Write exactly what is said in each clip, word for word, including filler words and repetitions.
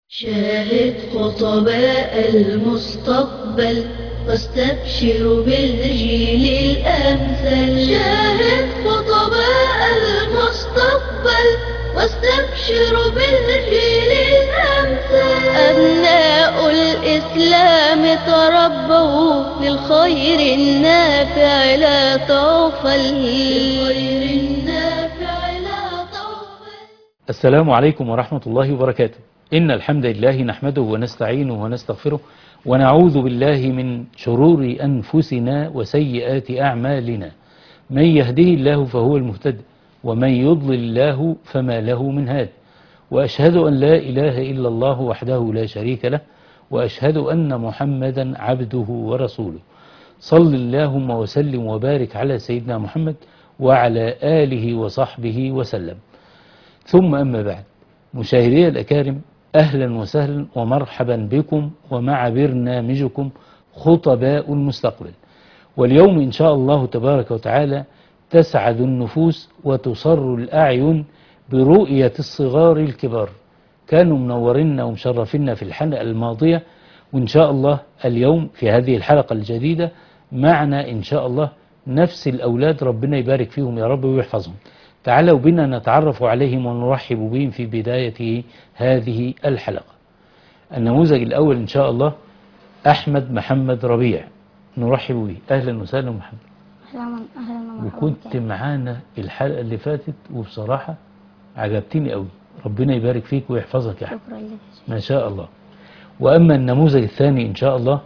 شاهد خطباء المستقبل واستبشر بالجيل الأمثل. شاهد خطباء المستقبل واستبشر بالجيل الأمثل. أبناء الإسلام تربوا للخير النافع لا تغفل. للخير النافع لا تغفل. السلام عليكم ورحمة الله وبركاته. إن الحمد لله نحمده ونستعينه ونستغفره ونعوذ بالله من شرور أنفسنا وسيئات أعمالنا. من يهده الله فهو المهتد ومن يضلل الله فما له من هاد. وأشهد أن لا إله إلا الله وحده لا شريك له، وأشهد أن محمدا عبده ورسوله. صل اللهم وسلم وبارك على سيدنا محمد وعلى آله وصحبه وسلم. ثم أما بعد، مشاهدي الأكارم، أهلا وسهلا ومرحبا بكم ومع برنامجكم خطباء المستقبل. واليوم إن شاء الله تبارك وتعالى تسعد النفوس وتصر الأعين برؤية الصغار الكبار. كانوا منورنا ومشرفنا في الحلقة الماضية، وإن شاء الله اليوم في هذه الحلقة الجديدة معنا إن شاء الله نفس الأولاد، ربنا يبارك فيهم يا رب ويحفظهم. تعالوا بنا نتعرف عليهم ونرحب بهم في بداية هذه الحلقة. النموذج الأول إن شاء الله أحمد محمد ربيع، نرحب به. أهلا وسهلا محمد. أهلا أهلا. وكنت معانا الحلقة اللي فاتت وبصراحة عجبتني قوي، ربنا يبارك فيك ويحفظك يا أحمد. شكرا لك. ما شاء الله. وأما النموذج الثاني إن شاء الله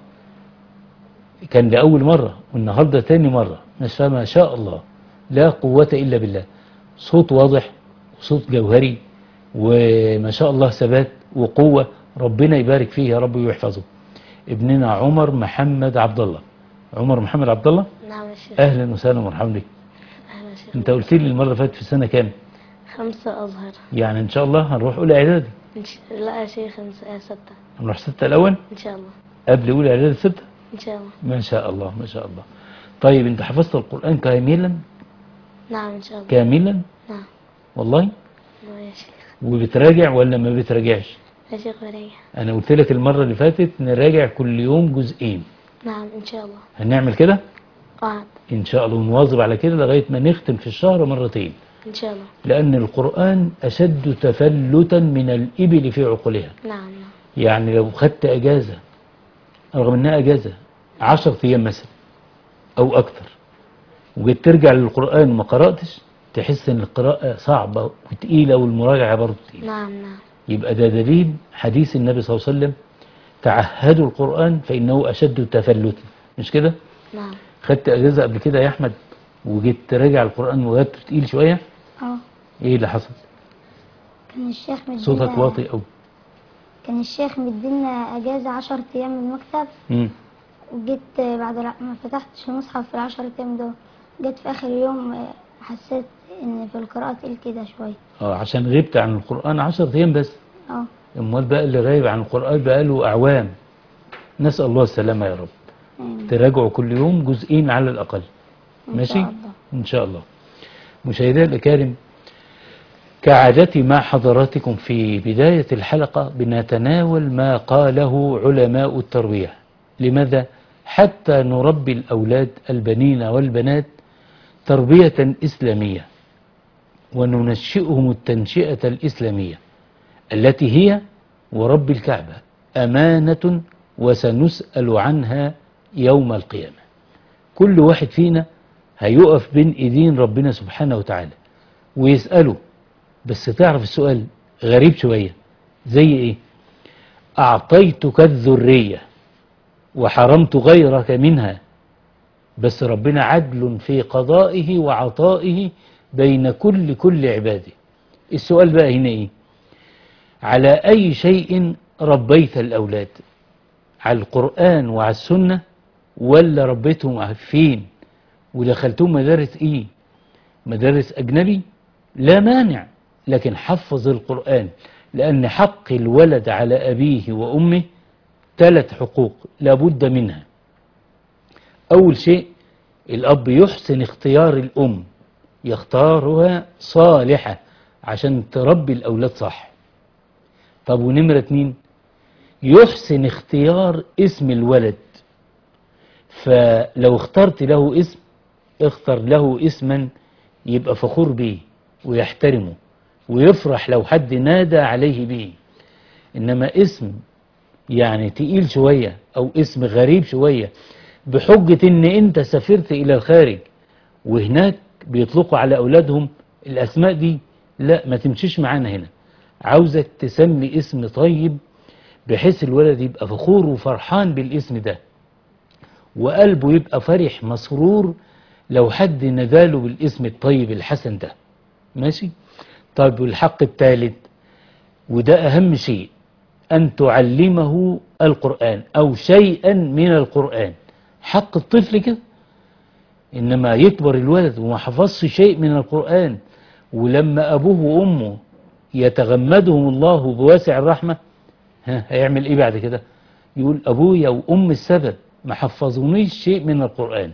كان لأول مرة والنهاردة تاني مرة، ما شاء الله لا قوة إلا بالله. صوت واضح وصوت جوهري وما شاء الله ثبات وقوة، ربنا يبارك فيه يا رب ويحفظه. ابننا عمر محمد عبد الله. عمر محمد عبد الله، نعم يا شيخ. أهلا وسهلا ومرحبا بك. أهلا يا شيخ. أنت قلت لي المرة اللي فاتت في سنة كام؟ خمسة أزهر. يعني إن شاء الله هنروح أولى إعدادي. إن شاء... لا يا شيخ، خمسة ستة. هنروح ستة الأول؟ إن شاء الله. قبل أولى إعدادي ستة؟ إن شاء الله. ما شاء الله ما شاء الله. طيب أنت حفظت القرآن كاملا؟ نعم إن شاء الله. كاملا؟ نعم. والله؟ نعم يا شيخ. وبتراجع ولا ما بتراجعش؟ يا شيخ براجع. أنا قلت لك المرة اللي فاتت نراجع كل يوم جزئين. نعم إن شاء الله. هنعمل كده؟ قاعد. إن شاء الله، ونواظب على كده لغاية ما نختم في الشهر مرتين. إن شاء الله. لأن القرآن أشد تفلتا من الإبل في عقلها. نعم نعم. يعني لو خدت أجازة، رغم أنها أجازة عشر أيام مثلا أو أكثر، وجيت ترجع للقرآن وما قرأتش، تحس أن القراءة صعبة وتقيلة والمراجعة برضه تقيلة. نعم نعم. يبقى ده دليل حديث النبي صلى الله عليه وسلم: تعهدوا القرآن فإنه أشد تفلتا. مش كده؟ نعم. خدت أجازة قبل كده يا أحمد وجيت تراجع القرآن وجدته تقيل شوية؟ أه. إيه اللي حصل؟ كان الشيخ مدينا صوتك واطي أوي. كان الشيخ مدينا أجازة عشر أيام من المكتب. امم وجيت بعد ما فتحتش المصحف في العشر أيام دول، جيت في آخر يوم حسيت إن في القراءة تقيل كده شوية. اه عشان غبت عن القرآن عشر أيام بس. اه. امال بقى اللي غايب عن القرآن بقى له أعوام. نسأل الله السلامة يا رب. آمين. تراجعوا كل يوم جزئين على الأقل. إن ماشي؟ شاء الله. إن شاء الله. مشاهدينا الأكارم، كعادتي مع حضراتكم في بداية الحلقة بنتناول ما قاله علماء التربية. لماذا؟ حتى نربي الأولاد البنين والبنات تربية إسلامية، وننشئهم التنشئة الإسلامية التي هي ورب الكعبة أمانة وسنسأل عنها يوم القيامة. كل واحد فينا هيقف بين إيدين ربنا سبحانه وتعالى ويسأله. بس تعرف السؤال غريب شوية، زي إيه؟ أعطيتك الذرية وحرمت غيرك منها، بس ربنا عدل في قضائه وعطائه بين كل كل عباده. السؤال بقى هنا إيه؟ على أي شيء ربيت الأولاد؟ على القرآن وعلى السنة، ولا ربيتهم فين؟ ودخلتهم مدارس إيه؟ مدارس أجنبي؟ لا مانع، لكن حفظ القرآن، لأن حق الولد على أبيه وأمه ثلاث حقوق لابد منها. أول شيء، الأب يحسن اختيار الأم، يختارها صالحة عشان تربي الأولاد صح. طب ونمرة اتنين، يحسن اختيار اسم الولد. فلو اخترت له اسم، اختر له اسما يبقى فخور به ويحترمه ويفرح لو حد نادى عليه به. إنما اسم يعني تقيل شوية أو اسم غريب شوية بحجة إن أنت سافرت إلى الخارج وهناك بيطلقوا على أولادهم الأسماء دي، لا، ما تمشيش معانا هنا. عاوزك تسمي اسم طيب بحيث الولد يبقى فخور وفرحان بالاسم ده، وقلبه يبقى فرح مسرور لو حد نداله بالاسم الطيب الحسن ده. ماشي؟ طيب، والحق الثالث وده أهم شيء، أن تعلمه القرآن أو شيئا من القرآن. حق الطفل كده. إنما يكبر الولد وما حفظش شيء من القرآن، ولما أبوه وأمه يتغمدهم الله بواسع الرحمة، ها هيعمل إيه بعد كده؟ يقول أبويا وأم السبب ما حفظونيش شيء من القرآن.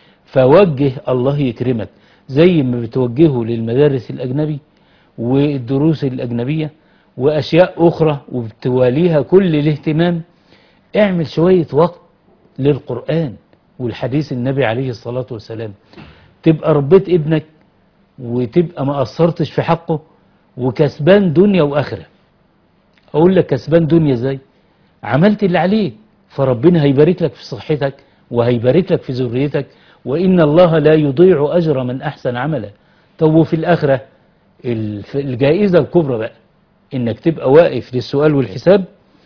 فوجه الله يكرمك زي ما بتوجهه للمدارس الأجنبي والدروس الأجنبية وأشياء أخرى وبتواليها كل الاهتمام، اعمل شوية وقت للقرآن والحديث النبي عليه الصلاة والسلام، تبقى ربيت ابنك وتبقى ما قصرتش في حقه وكسبان دنيا وآخرة. أقول لك كسبان دنيا ازاي؟ عملت اللي عليك، فربنا هيبارك لك في صحتك وهيبارك لك في ذريتك، وإن الله لا يضيع أجر من أحسن عملا. طب وفي الآخرة الجائزة الكبرى بقى إنك تبقى واقف للسؤال والحساب،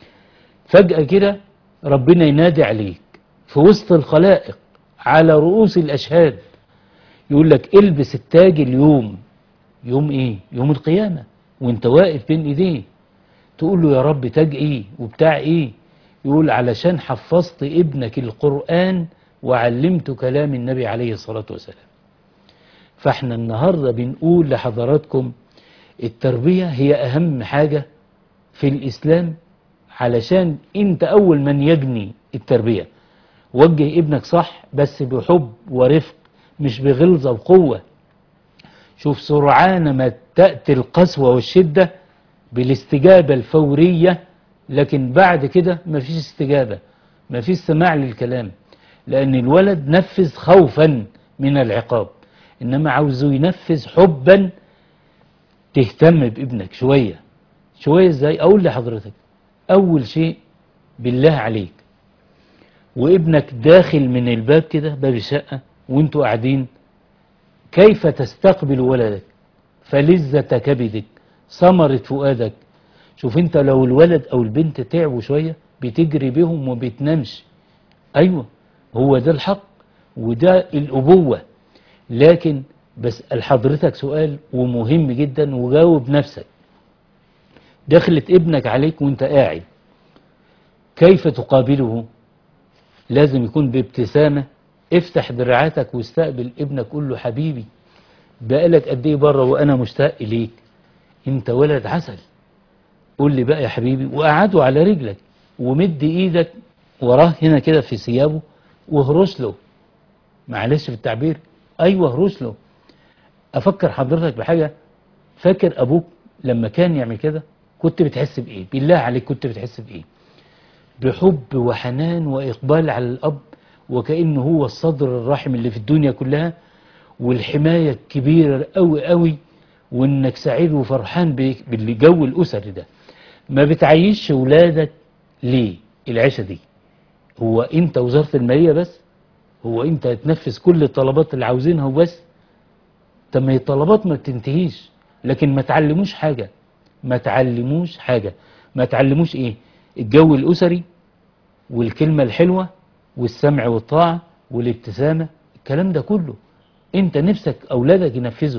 فجأة كده ربنا ينادي عليك في وسط الخلائق على رؤوس الأشهاد، يقول لك البس التاج اليوم. يوم إيه؟ يوم القيامة، وانت واقف بين إيديه. تقول له يا رب تاج إيه وبتاع إيه؟ يقول علشان حفظت ابنك القرآن وعلمت كلام النبي عليه الصلاة والسلام. فاحنا النهاردة بنقول لحضراتكم التربية هي أهم حاجة في الإسلام، علشان انت أول من يجني التربية. وجه ابنك صح بس بحب ورفق، مش بغلظة وقوة. شوف سرعان ما تأتي القسوة والشدة بالاستجابة الفورية، لكن بعد كده مفيش استجابة، مفيش سماع للكلام، لأن الولد نفذ خوفا من العقاب، إنما عاوزه ينفذ حبا. تهتم بابنك شوية شوية. ازاي؟ أقول لحضرتك أول شيء بالله عليك وابنك داخل من الباب كده، باب الشقة، وانتوا قاعدين، كيف تستقبل ولدك؟ فلذة كبدك، ثمرة فؤادك. شوف انت لو الولد او البنت تعبوا شوية بتجري بهم وبتنامش. ايوه، هو ده الحق وده الأبوة. لكن بسأل حضرتك سؤال ومهم جدا وجاوب نفسك. دخلت ابنك عليك وانت قاعد، كيف تقابله؟ لازم يكون بابتسامة. افتح دراعاتك واستقبل ابنك، قول له حبيبي بقالك قد ايه بره وانا مشتاق اليك، انت ولد عسل، قول لي بقى يا حبيبي. وقعده على رجلك ومد ايدك وراه هنا كده في ثيابه وهرش له، معلش في التعبير، ايوه هرش له. افكر حضرتك بحاجة، فاكر ابوك لما كان يعمل كده كنت بتحس بايه؟ بالله عليك كنت بتحس بايه؟ بحب وحنان واقبال على الاب، وكأنه هو الصدر الرحم اللي في الدنيا كلها، والحماية الكبيرة قوي قوي، وانك سعيد وفرحان بالجو الاسري ده. ما بتعيش ولادك ليه العيشة دي؟ هو انت وزارة المالية بس؟ هو انت هتنفذ كل الطلبات اللي عاوزينها وبس؟ طب ما هي الطلبات ما بتنتهيش، لكن ما تعلموش حاجة. ما تعلموش حاجة. ما تعلموش ايه؟ الجو الاسري والكلمة الحلوة والسمع والطاعة والابتسامة، الكلام ده كله انت نفسك اولادك ينفذوا،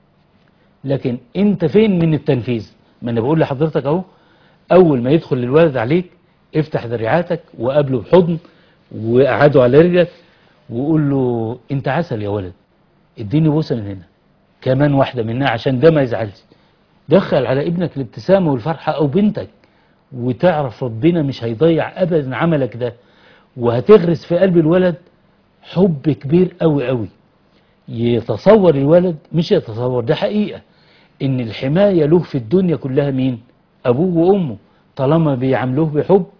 لكن انت فين من التنفيذ؟ ما انا بقول لحضرتك اهو، اول ما يدخل الولد عليك افتح ذريعاتك وقابله بحضن وقعده على رجلك وقول له انت عسل يا ولد، اديني بوسه من هنا، كمان واحده منها عشان ده ما يزعلش. دخل على ابنك الابتسامه والفرحه او بنتك، وتعرف ربنا مش هيضيع ابدا عملك ده، وهتغرس في قلب الولد حب كبير قوي قوي. يتصور الولد، مش يتصور، ده حقيقة، ان الحماية له في الدنيا كلها مين؟ ابوه وامه. طالما بيعاملوه بحب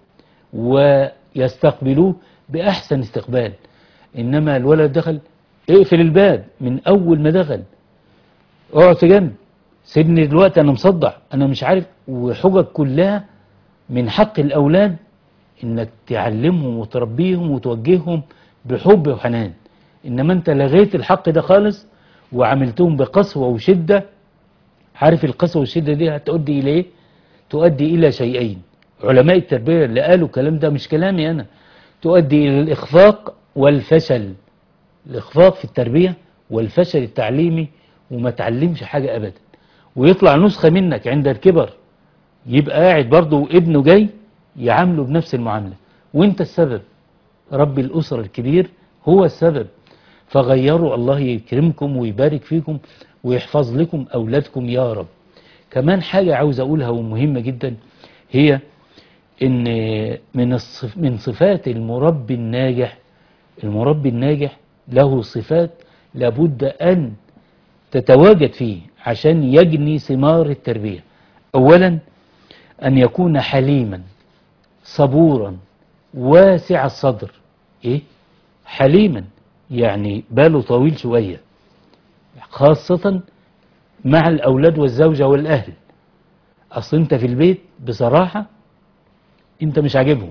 ويستقبلوه بأحسن استقبال. إنما الولد دخل، اقفل الباب من أول ما دخل، اقعد في جنب، سيبني دلوقتي أنا مصدع، أنا مش عارف، وحجج كلها. من حق الأولاد إنك تعلمهم وتربيهم وتوجههم بحب وحنان. إنما أنت لغيت الحق ده خالص وعملتهم بقسوة وشدة. عارف القسوة والشدة دي هتؤدي إلى إيه؟ تؤدي إلى شيئين. علماء التربية اللي قالوا الكلام ده مش كلامي أنا، تؤدي إلى الإخفاق والفشل. الإخفاق في التربية والفشل التعليمي، وما تعلمش حاجة أبدا، ويطلع نسخة منك عند الكبر، يبقى قاعد برضه وابنه جاي يعامله بنفس المعاملة، وانت السبب. رب الأسرة الكبير هو السبب. فغيروا، الله يكرمكم ويبارك فيكم ويحفظ لكم أولادكم يا رب. كمان حاجة عاوز أقولها ومهمة جدا، هي إن من الصف من صفات المربي الناجح، المربي الناجح له صفات لابد أن تتواجد فيه عشان يجني ثمار التربية. أولا أن يكون حليما صبورا واسع الصدر. إيه؟ حليما يعني باله طويل شوية، خاصة مع الأولاد والزوجة والأهل. أصل أنت في البيت بصراحة أنت مش عاجبهم،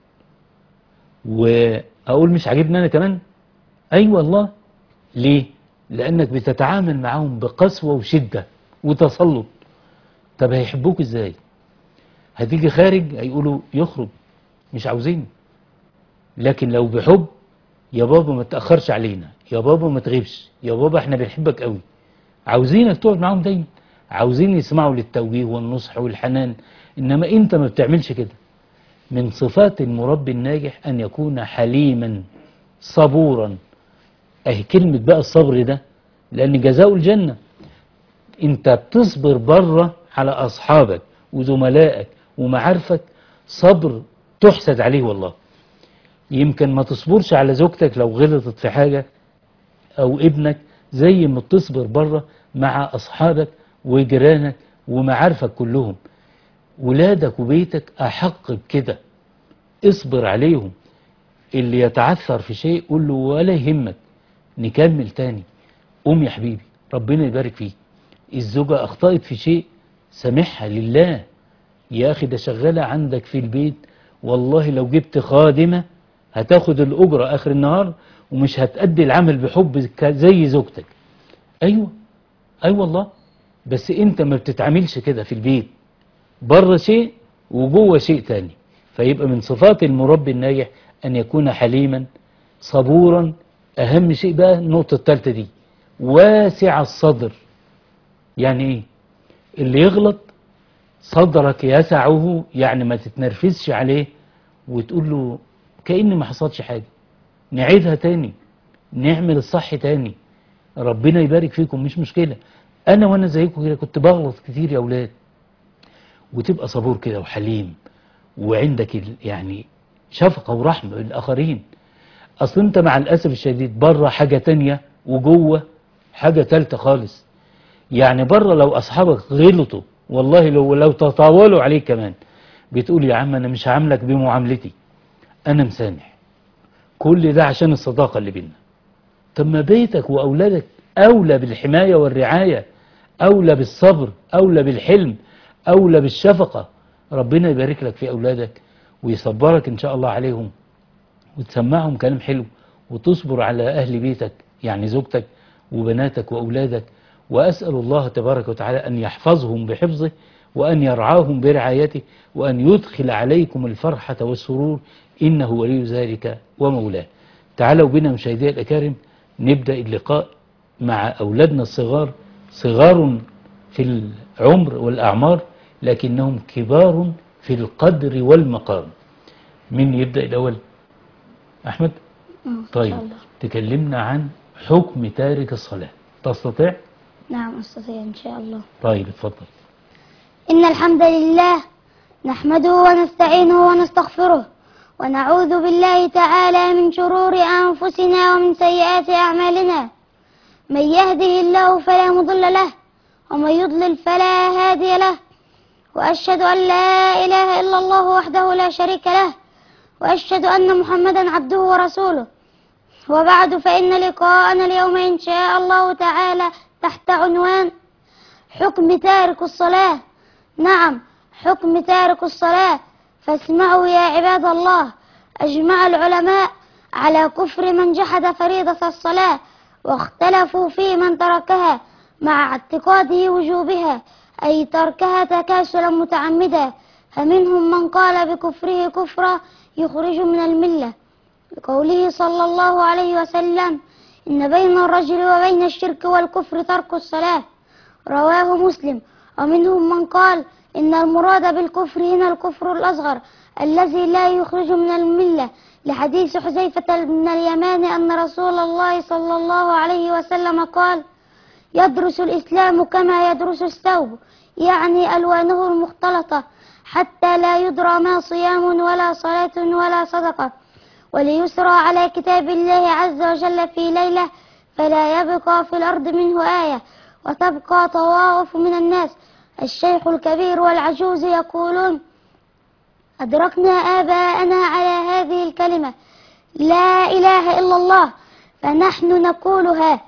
وأقول مش عاجبني أنا كمان. أي أيوة والله. ليه؟ لأنك بتتعامل معهم بقسوة وشدة وتسلط. طب هيحبوك إزاي؟ هتيجي خارج هيقولوا يخرج، مش عاوزين. لكن لو بحب، يا بابا ما تأخرش علينا، يا بابا ما تغيبش، يا بابا احنا بنحبك قوي، عاوزينك تقعد معاهم دايما، عاوزين يسمعوا للتوجيه والنصح والحنان. إنما أنت ما بتعملش كده. من صفات المربي الناجح أن يكون حليما صبورا. أهي كلمة بقى الصبر ده، لأن جزاء الجنة. أنت بتصبر بره على أصحابك وزملائك ومعارفك صبر تحسد عليه والله. يمكن ما تصبرش على زوجتك لو غلطت في حاجة أو ابنك زي ما بتصبر بره مع أصحابك وجيرانك ومعارفك كلهم. ولادك وبيتك أحق بكده، اصبر عليهم. اللي يتعثر في شيء قول له ولا يهمك، نكمل تاني، قوم يا حبيبي ربنا يبارك فيك. الزوجة أخطأت في شيء سامحها لله. يا أخي ده شغالة عندك في البيت، والله لو جبت خادمة هتاخد الأجرة آخر النهار ومش هتأدي العمل بحب زي زوجتك. أيوة أيوة والله. بس أنت ما بتتعاملش كده في البيت، بره شيء وجوه شيء تاني. فيبقى من صفات المربي الناجح أن يكون حليما صبورا. أهم شيء بقى النقطة الثالثة دي، واسع الصدر. يعني إيه؟ اللي يغلط صدرك يسعه، يعني ما تتنرفزش عليه وتقول له كأن ما حصلش حاجة، نعيدها تاني، نعمل الصح تاني، ربنا يبارك فيكم، مش مشكلة. أنا وأنا زيكم كده كنت بغلط كتير يا أولاد. وتبقى صبور كده وحليم وعندك يعني شفقة ورحمة بالآخرين. أصل أنت مع الأسف الشديد بره حاجة تانية وجوه حاجة تالتة خالص. يعني بره لو أصحابك غلطوا والله لو لو تطاولوا عليك كمان بتقول يا عم أنا مش هعاملك بمعاملتي، أنا مسامح. كل ده عشان الصداقة اللي بيننا. طب ما بيتك وأولادك أولى بالحماية والرعاية، أولى بالصبر، أولى بالحلم، أولى بالشفقة. ربنا يبارك لك في أولادك ويصبرك إن شاء الله عليهم، وتسمعهم كلام حلو، وتصبر على أهل بيتك يعني زوجتك وبناتك وأولادك. وأسأل الله تبارك وتعالى أن يحفظهم بحفظه، وأن يرعاهم برعايته، وأن يدخل عليكم الفرحة والسرور، إنه ولي ذلك ومولاه. تعالوا بنا مشاهدي الأكارم نبدأ اللقاء مع أولادنا الصغار، صغار في العمر والأعمار لكنهم كبار في القدر والمقام. من يبدأ الأول؟ أحمد؟ طيب تكلمنا عن حكم تارك الصلاة، تستطيع؟ نعم أستطيع إن شاء الله. طيب اتفضل. إن الحمد لله نحمده ونستعينه ونستغفره، ونعوذ بالله تعالى من شرور أنفسنا ومن سيئات أعمالنا. من يهده الله فلا مضل له، ومن يضلل فلا هادي له. وأشهد أن لا إله إلا الله وحده لا شريك له، وأشهد أن محمدا عبده ورسوله. وبعد، فإن لقاءنا اليوم إن شاء الله تعالى تحت عنوان حكم تارك الصلاة. نعم، حكم تارك الصلاة. فاسمعوا يا عباد الله، أجمع العلماء على كفر من جحد فريضة الصلاة، واختلفوا في من تركها مع اعتقاده وجوبها، أي تركها تكاسلا متعمدا. فمنهم من قال بكفره كفرا يخرج من الملة، بقوله صلى الله عليه وسلم: إن بين الرجل وبين الشرك والكفر ترك الصلاة، رواه مسلم. ومنهم من قال إن المراد بالكفر هنا الكفر الأصغر الذي لا يخرج من الملة، لحديث حذيفة بن اليمان أن رسول الله صلى الله عليه وسلم قال: يدرس الإسلام كما يدرس الثوب، يعني ألوانه المختلطة، حتى لا يدرى ما صيام ولا صلاة ولا صدقة، وليسرى على كتاب الله عز وجل في ليلة، فلا يبقى في الأرض منه آية، وتبقى طوائف من الناس الشيخ الكبير والعجوز يقولون: أدركنا آباءنا على هذه الكلمة لا إله إلا الله، فنحن نقولها.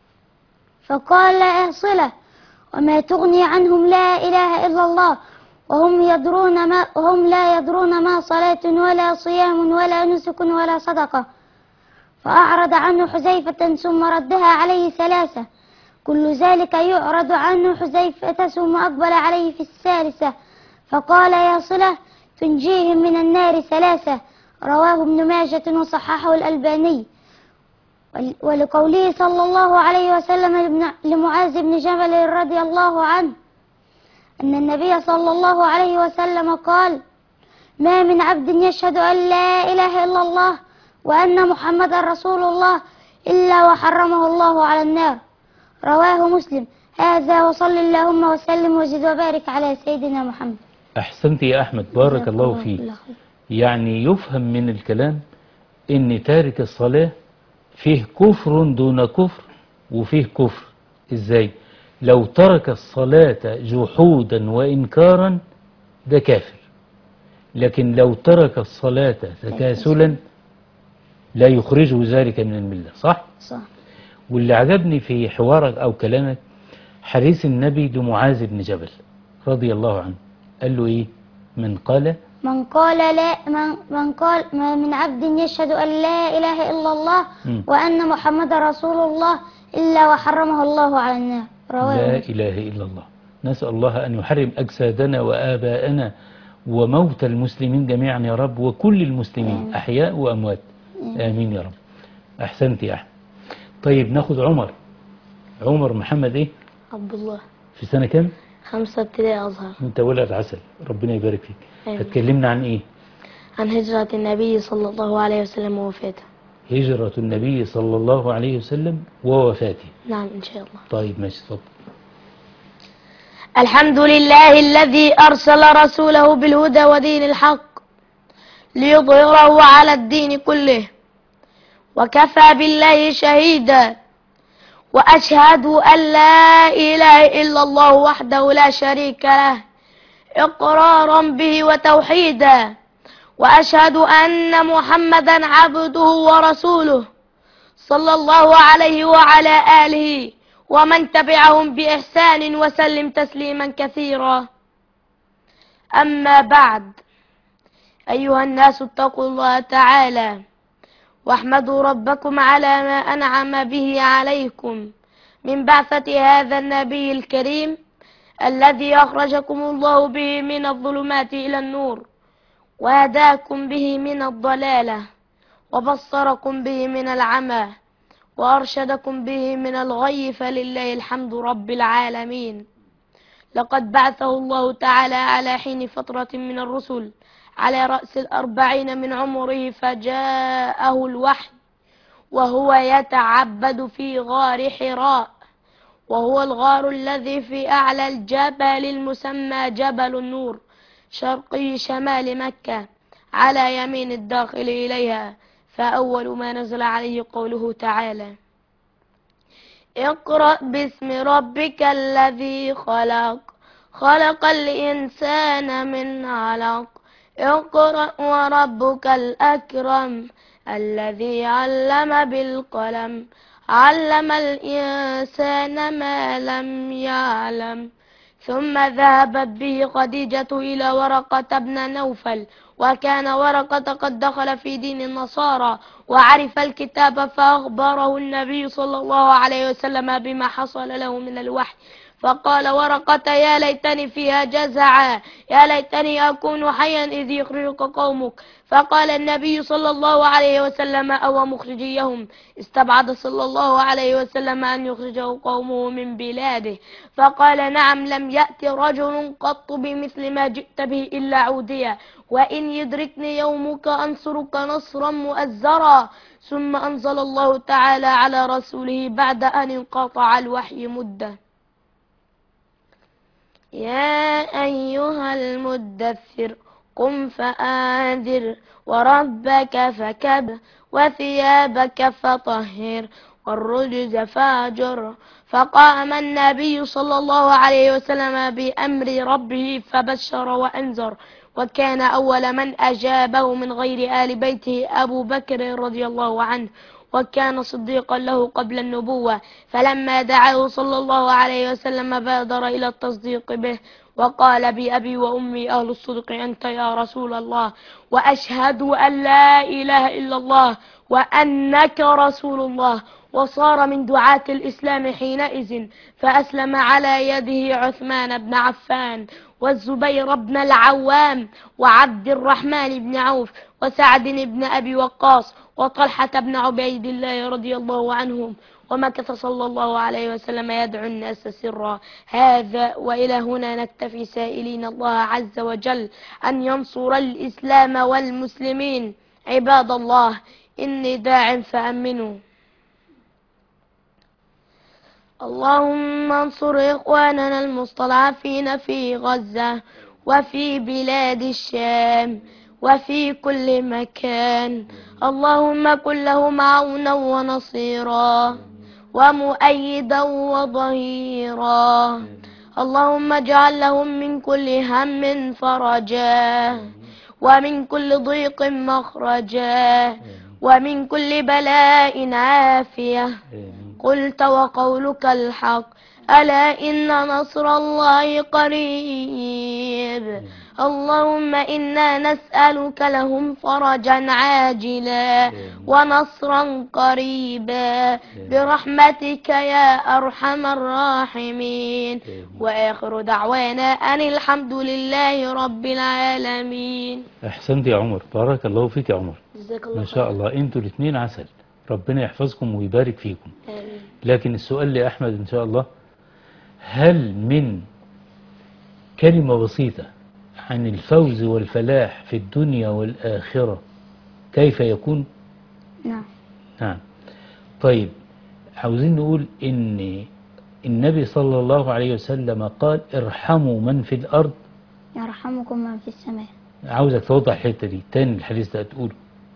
فقال لا صلة، وما تغني عنهم لا إله إلا الله وهم يدرون ما وهم لا يدرون ما صلاة ولا صيام ولا نسك ولا صدقة. فأعرض عنه حذيفة ثم ردها عليه ثلاثة، كل ذلك يعرض عنه حذيفة ثم أقبل عليه في الثالثة فقال: يا صلة، تنجيهم من النار ثلاثة، رواه ابن ماجة وصححه الألباني. ولقوله صلى الله عليه وسلم لمعاذ بن جبل رضي الله عنه أن النبي صلى الله عليه وسلم قال: ما من عبد يشهد أن لا إله إلا الله وأن محمدا رسول الله إلا وحرمه الله على النار، رواه مسلم. هذا، وصل اللهم وسلم وزد وبارك على سيدنا محمد. أحسنت يا أحمد، بارك الله فيك. يعني يفهم من الكلام إن تارك الصلاة فيه كفر دون كفر وفيه كفر. إزاي؟ لو ترك الصلاة جحودا وإنكارا ده كافر، لكن لو ترك الصلاة تكاسلا لا يخرجه ذلك من الملة. صح؟ صح. واللي عجبني في حوارك أو كلامك حديث النبي لمعاذ بن جبل رضي الله عنه، قال له إيه؟ من قال من قال لا من, من قال ما من عبد يشهد أن لا إله إلا الله م. وأن محمد رسول الله إلا وحرمه الله على النار، رواه. لا إله إلا الله. نسأل الله أن يحرم أجسادنا وآباءنا وموت المسلمين جميعا يا رب، وكل المسلمين آمين. أحياء وأموات آمين. آمين يا رب. أحسنت يا أحمد. طيب ناخد عمر. عمر محمد إيه؟ عبد الله. في سنة كام؟ خمسة ابتدائي أزهر. أنت ولد عسل، ربنا يبارك فيك. آمين. هتكلمنا عن إيه؟ عن هجرة النبي صلى الله عليه وسلم ووفاته. هجرة النبي صلى الله عليه وسلم ووفاته. نعم إن شاء الله. طيب ماشي، اتفضل. الحمد لله الذي أرسل رسوله بالهدى ودين الحق ليظهره على الدين كله، وكفى بالله شهيدا، وأشهد أن لا إله إلا الله وحده لا شريك له إقرارا به وتوحيدا، وأشهد أن محمدا عبده ورسوله صلى الله عليه وعلى آله ومن تبعهم بإحسان وسلم تسليما كثيرا. أما بعد، أيها الناس اتقوا الله تعالى واحمدوا ربكم على ما أنعم به عليكم من بعثة هذا النبي الكريم الذي أخرجكم الله به من الظلمات إلى النور، وهداكم به من الضلالة، وبصركم به من العمى، وأرشدكم به من الغي، فلله الحمد رب العالمين. لقد بعثه الله تعالى على حين فترة من الرسل على رأس الأربعين من عمره، فجاءه الوحي وهو يتعبد في غار حراء، وهو الغار الذي في أعلى الجبل المسمى جبل النور شرقي شمال مكة على يمين الداخل إليها. فأول ما نزل عليه قوله تعالى: اقرأ باسم ربك الذي خلق خلق الإنسان من علق اقرأ وربك الأكرم الذي علم بالقلم علم الإنسان ما لم يعلم. ثم ذهبت به خديجة إلى ورقة بن نوفل، وكان ورقة قد دخل في دين النصارى وعرف الكتاب، فأخبره النبي صلى الله عليه وسلم بما حصل له من الوحي، فقال ورقة يا ليتني فيها جزعا، يا ليتني أكون حيا إذ يخرجك قومك. فقال النبي صلى الله عليه وسلم أو مخرجيهم، استبعد صلى الله عليه وسلم أن يخرجه قومه من بلاده، فقال نعم، لم يأتي رجل قط بمثل ما جئت به إلا عوديا، وإن يدركني يومك أنصرك نصرا مؤزرا. ثم أنزل الله تعالى على رسوله بعد أن انقطع الوحي مدة: يا أيها المدثر قم فأنذر وربك فكبر وثيابك فطهر والرجز فاهجر. فقام النبي صلى الله عليه وسلم بأمر ربه فبشر وأنذر، وكان أول من أجابه من غير آل بيته أبو بكر رضي الله عنه، وكان صديقا له قبل النبوة، فلما دعاه صلى الله عليه وسلم بادر إلى التصديق به، وقال بأبي وأمي أهل الصدق أنت يا رسول الله، وأشهد أن لا إله إلا الله وأنك رسول الله. وصار من دعاة الإسلام حينئذ، فأسلم على يده عثمان بن عفان والزبير بن العوام وعبد الرحمن بن عوف وسعد بن أبي وقاص وطلحة بن عبيد الله رضي الله عنهم، ومكث صلى الله عليه وسلم يدعو الناس سرا. هذا وإلى هنا نكتفي، سائلين الله عز وجل أن ينصر الإسلام والمسلمين. عباد الله، إني داع فأمنوا. اللهم انصر إخواننا المستضعفين في غزة وفي بلاد الشام وفي كل مكان. اللهم كن لهم عونا ونصيرا ومؤيدا وظهيرا. اللهم اجعل لهم من كل هم فرجا ومن كل ضيق مخرجا ومن كل بلاء عافية. قلت وقولك الحق، ألا إن نصر الله قريب. اللهم إنا نسألك لهم فرجا عاجلا ونصرا قريبا برحمتك يا أرحم الراحمين. وآخر دعوانا أن الحمد لله رب العالمين. أحسنت يا عمر، بارك الله فيك يا عمر. جزاك الله ما شاء الله، انتوا الاثنين عسل، ربنا يحفظكم ويبارك فيكم. آمين. لكن السؤال لأحمد إن شاء الله، هل من كلمة بسيطة عن الفوز والفلاح في الدنيا والآخرة كيف يكون؟ نعم. نعم. طيب، عاوزين نقول إن النبي صلى الله عليه وسلم قال ارحموا من في الأرض يرحمكم من في السماء. عاوزك توضح الحتة دي تاني، الحديث ده تقوله.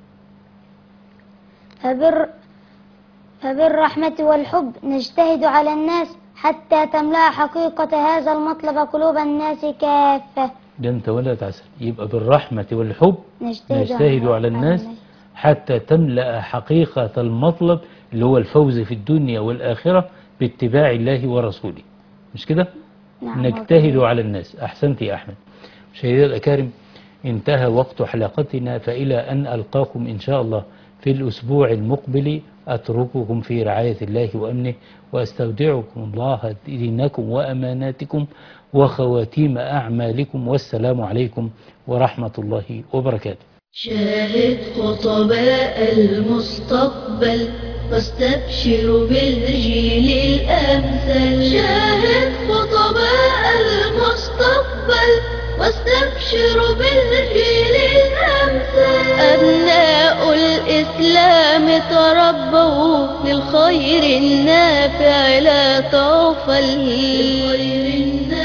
فبر فبالرحمة والحب نجتهد على الناس حتى تملأ حقيقة هذا المطلب قلوب الناس كافة. ده انت ولا تعسل، يبقى بالرحمة والحب نجتهد, نجتهد على الناس حتى تملأ حقيقة المطلب اللي هو الفوز في الدنيا والآخرة باتباع الله ورسوله، مش كده؟ نعم. نجتهد على الناس. أحسنت يا أحمد. مشاهدينا الأكارم، انتهى وقت حلقتنا، فإلى أن ألقاكم إن شاء الله في الأسبوع المقبل أترككم في رعاية الله وأمنه، وأستودعكم الله دينكم وأماناتكم وخواتيم أعمالكم، والسلام عليكم ورحمة الله وبركاته. شاهد خطباء المستقبل واستبشر بالجيل الأمثل. شاهد خطباء المستقبل واستبشر بالجيل الأمثل. أبناء الإسلام تربوا للخير النافع لا تغفل.